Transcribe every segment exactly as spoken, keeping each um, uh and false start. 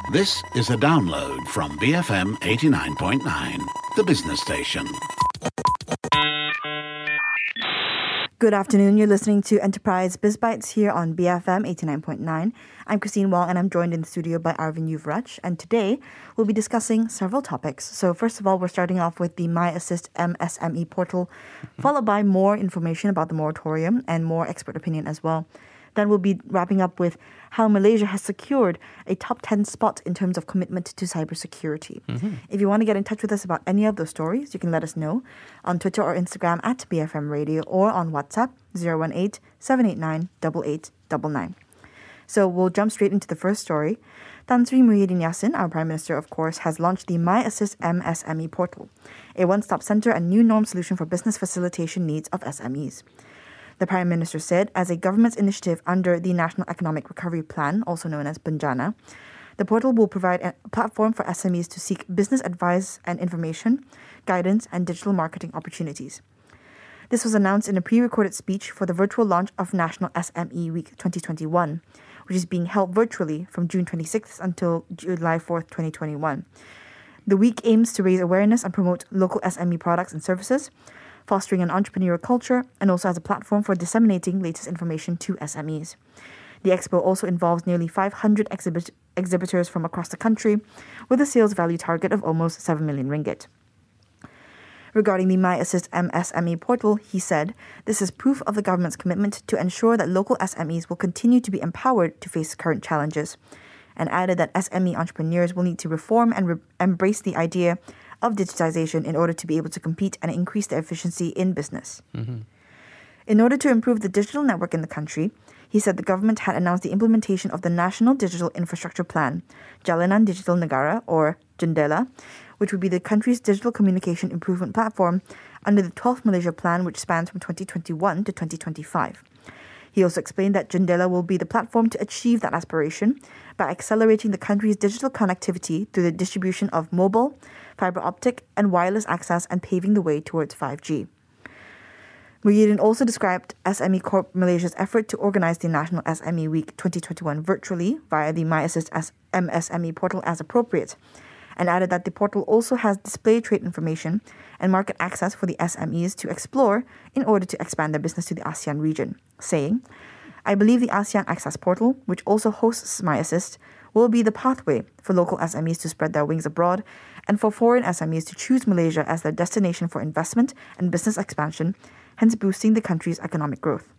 This is a download from B F M eighty-nine point nine, the business station. Good afternoon. You're listening to Enterprise Biz Bites here on B F M eighty-nine point nine. I'm Christine Wong and I'm joined in the studio by Arvin Yuvraj. And today we'll be discussing several topics. So first of all, we're starting off with the MyAssist M S M E portal, mm-hmm. followed by more information about the moratorium and more expert opinion as well. Then we'll be wrapping up with how Malaysia has secured a top ten spot in terms of commitment to cybersecurity. Mm-hmm. If you want to get in touch with us about any of those stories, you can let us know on Twitter or Instagram at B F M Radio or on WhatsApp zero one eight, seven eight nine, eight eight nine nine. So we'll jump straight into the first story. Tan Sri Muhyiddin Yassin, our Prime Minister, of course, has launched the MyAssist M S M E portal, a one-stop center and new norm solution for business facilitation needs of S M Es. The Prime Minister said, as a government's initiative under the National Economic Recovery Plan, also known as Bencana, the portal will provide a platform for S M Es to seek business advice and information, guidance, and digital marketing opportunities. This was announced in a pre-recorded speech for the virtual launch of National S M E Week twenty twenty-one, which is being held virtually from June twenty-sixth until July fourth, twenty twenty-one. The week aims to raise awareness and promote local S M E products and services, fostering an entrepreneurial culture, and also as a platform for disseminating latest information to S M Es. The expo also involves nearly five hundred exhibit- exhibitors from across the country, with a sales value target of almost seven million ringgit. Regarding the MyAssist M S M E portal, he said, this is proof of the government's commitment to ensure that local S M Es will continue to be empowered to face current challenges, and added that S M E entrepreneurs will need to reform and re- embrace the idea of digitization in order to be able to compete and increase their efficiency in business. Mm-hmm. In order to improve the digital network in the country, he said the government had announced the implementation of the National Digital Infrastructure Plan, Jalinan Digital Negara, or JENDELA, which would be the country's digital communication improvement platform under the twelfth Malaysia Plan, which spans from twenty twenty-one to twenty twenty-five. He also explained that JENDELA will be the platform to achieve that aspiration by accelerating the country's digital connectivity through the distribution of mobile, fiber optic, and wireless access, and paving the way towards five G. Muhyiddin also described S M E Corp Malaysia's effort to organize the National S M E Week twenty twenty-one virtually via the MyAssist M S M E portal as appropriate, and added that the portal also has display trade information and market access for the S M Es to explore in order to expand their business to the ASEAN region, saying, I believe the ASEAN Access Portal, which also hosts MyAssist, will be the pathway for local S M Es to spread their wings abroad and for foreign S M Es to choose Malaysia as their destination for investment and business expansion, hence boosting the country's economic growth.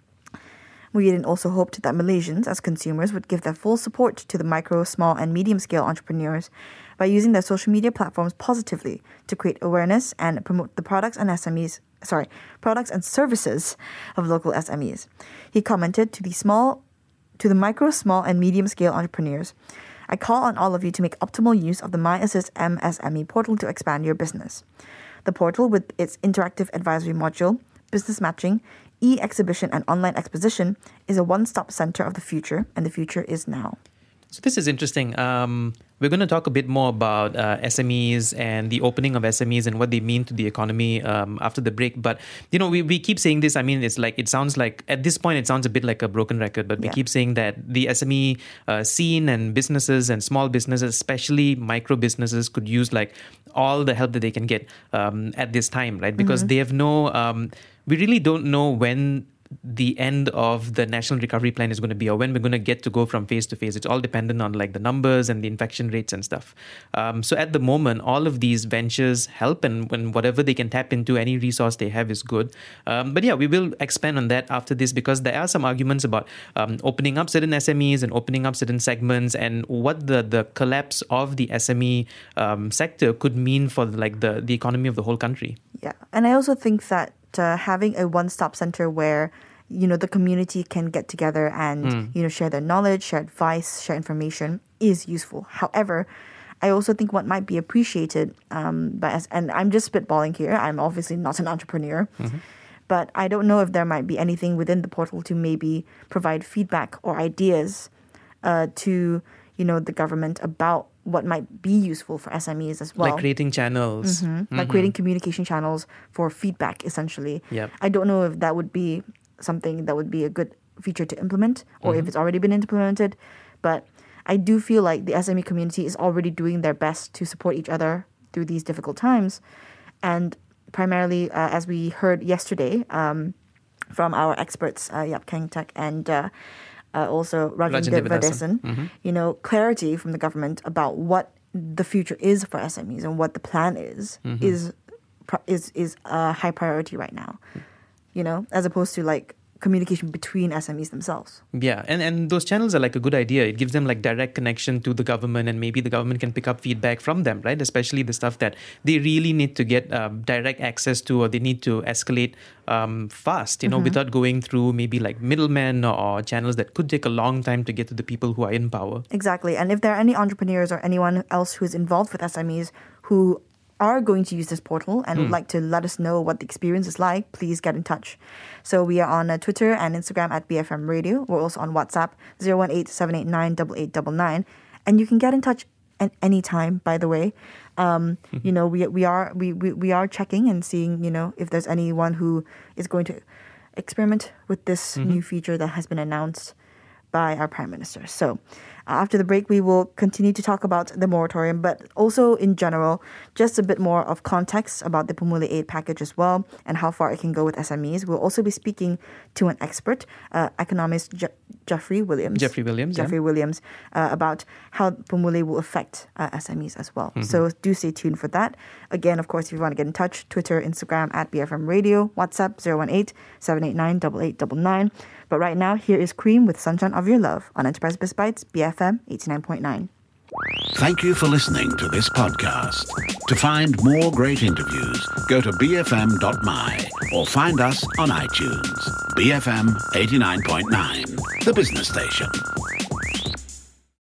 Muhyiddin also hoped that Malaysians, as consumers, would give their full support to the micro, small, and medium-scale entrepreneurs by using their social media platforms positively to create awareness and promote the products and S M Es, sorry, products and services of local S M Es. He commented to the small, to the micro, small, and medium-scale entrepreneurs, I call on all of you to make optimal use of the MyAssist M S M E portal to expand your business. The portal, with its interactive advisory module, business matching, e-exhibition, and online exposition, is a one-stop center of the future, and the future is now. So this is interesting. Um, we're going to talk a bit more about uh, S M Es and the opening of S M Es and what they mean to the economy um, after the break. But, you know, we, we keep saying this. I mean, it's like, it sounds like, at this point, it sounds a bit like a broken record, but we yeah. keep saying that the S M E uh, scene and businesses and small businesses, especially micro businesses, could use like all the help that they can get um, at this time, right? Because mm-hmm. they have no, um, we really don't know when the end of the National Recovery Plan is going to be, or when we're going to get to go from phase to phase. It's all dependent on like the numbers and the infection rates and stuff. Um, so at the moment, all of these ventures help, and when whatever they can tap into, any resource they have is good. Um, but yeah, we will expand on that after this, because there are some arguments about um, opening up certain S M Es and opening up certain segments, and what the, the collapse of the S M E um, sector could mean for like the, the economy of the whole country. Yeah, and I also think that Uh, having a one-stop center where, you know, the community can get together and, mm. you know, share their knowledge, share advice, share information is useful. However, I also think what might be appreciated um, by us, and I'm just spitballing here, I'm obviously not an entrepreneur, mm-hmm. but I don't know if there might be anything within the portal to maybe provide feedback or ideas uh, to, you know, the government about what might be useful for S M Es as well. Like creating channels. Mm-hmm. Mm-hmm. Like creating communication channels for feedback, essentially. Yep. I don't know if that would be something that would be a good feature to implement or mm-hmm. if it's already been implemented. But I do feel like the S M E community is already doing their best to support each other through these difficult times. And primarily, uh, as we heard yesterday um, from our experts, uh, Yap Keng Tak and uh, uh, also Rajendra Verdesan, mm-hmm. you know, clarity from the government about what the future is for S M Es and what the plan is, mm-hmm. is is is a high priority right now, you know, as opposed to like communication between S M Es themselves. Yeah, and, and those channels are like a good idea. It gives them like direct connection to the government, and maybe the government can pick up feedback from them, right? Especially the stuff that they really need to get um, direct access to, or they need to escalate um, fast, you know, mm-hmm. without going through maybe like middlemen or, or channels that could take a long time to get to the people who are in power. Exactly. And if there are any entrepreneurs or anyone else who is involved with S M Es who are going to use this portal and mm. would like to let us know what the experience is like, please get in touch. So we are on uh, Twitter and Instagram at B F M Radio. We're also on WhatsApp, zero one eight, seven eight nine, eight eight nine nine. And you can get in touch at any time, by the way. Um, mm-hmm. You know, we we are we, we, we are checking and seeing, you know, if there's anyone who is going to experiment with this mm-hmm. new feature that has been announced by our Prime Minister. So uh, after the break, we will continue to talk about the moratorium, but also in general, just a bit more of context about the Pemulih Aid package as well and how far it can go with S M Es. We'll also be speaking to an expert, uh, economist Je- Jeffrey Williams. Jeffrey Williams, Jeffrey yeah. Williams, uh, about how Pemulih will affect uh, S M Es as well. Mm-hmm. So do stay tuned for that. Again, of course, if you want to get in touch, Twitter, Instagram at B F M Radio, WhatsApp zero one eight, seven eight nine, eight eight nine nine. But right now, here is Cream with Sunshine of Your Love on Enterprise Biz Bites, B F M eighty-nine point nine. Thank you for listening to this podcast. To find more great interviews, go to b f m dot m y or find us on iTunes. B F M eighty-nine point nine, the business station.